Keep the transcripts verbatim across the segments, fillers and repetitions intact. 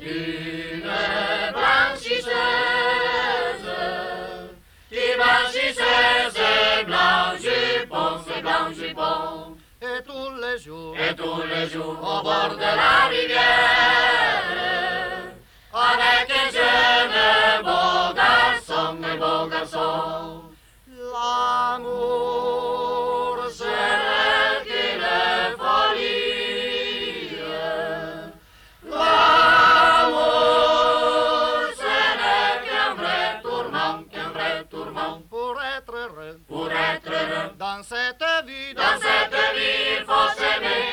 Une blanchisseuse, qui blanchisseuse, c'est blanc jupon, c'est blanc jupon. Et tous les jours, Et tous les jours, au bord de la rivière, avec un jeune beau garçon, un beau garçon. l'amour C'est une folie. L'amour, ce n'est qu'un vrai tourment, qu'un vrai tourment. pour être heureux Pour être heureux dans cette vie, dans cette vie, il faut s'aimer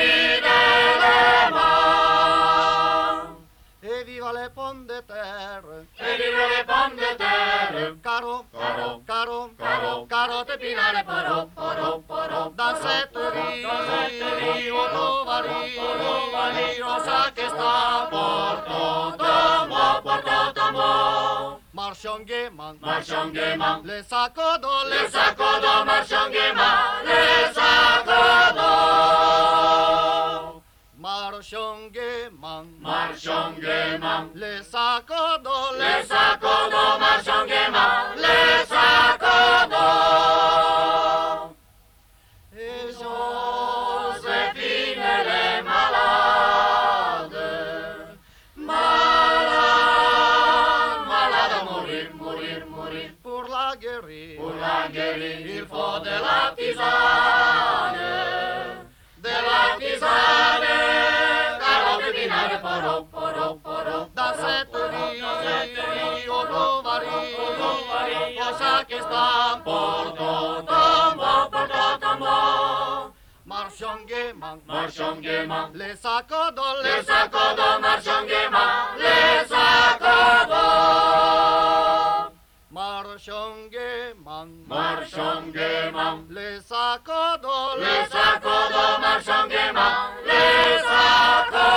fidèlement. et vive les pommes de terre. Et vivre les pommes de terre. Caro, Caro, caro, caro, carote pinare, pinare, poro, poro, poro. dans cette vie, on trovari rosa che sta Porto tombo, porto tombo. marchons gaiement, Marchons gaiement. les sacs d'eau, Les sacs d'eau, marchons gaiement. Les sacs d'eau. marchons gaiement, Marchons gaiement. les sacs d'eau, Les sacs d'eau, marchons gaiement. Les sacs d'eau. et Joséphine, elle est malade. Malade, malade à mourir, mourir, mourir. pour la guérir, Pour la guérir, il faut de la tisane. De la tisane. Carotte, pinare, poro, poro, poro. dans cette vie, on trovari rosa che sta Porto tombo, porto tombo. marchons gaiement, Marchons gaiement. les sacs d'eau, Les sacs d'eau, marchons gaiement. Les sacs d'eau. marchons gaiement, Marchons gaiement. les sacs d'eau, Les sacs d'eau, marchons gaiement. Les sacs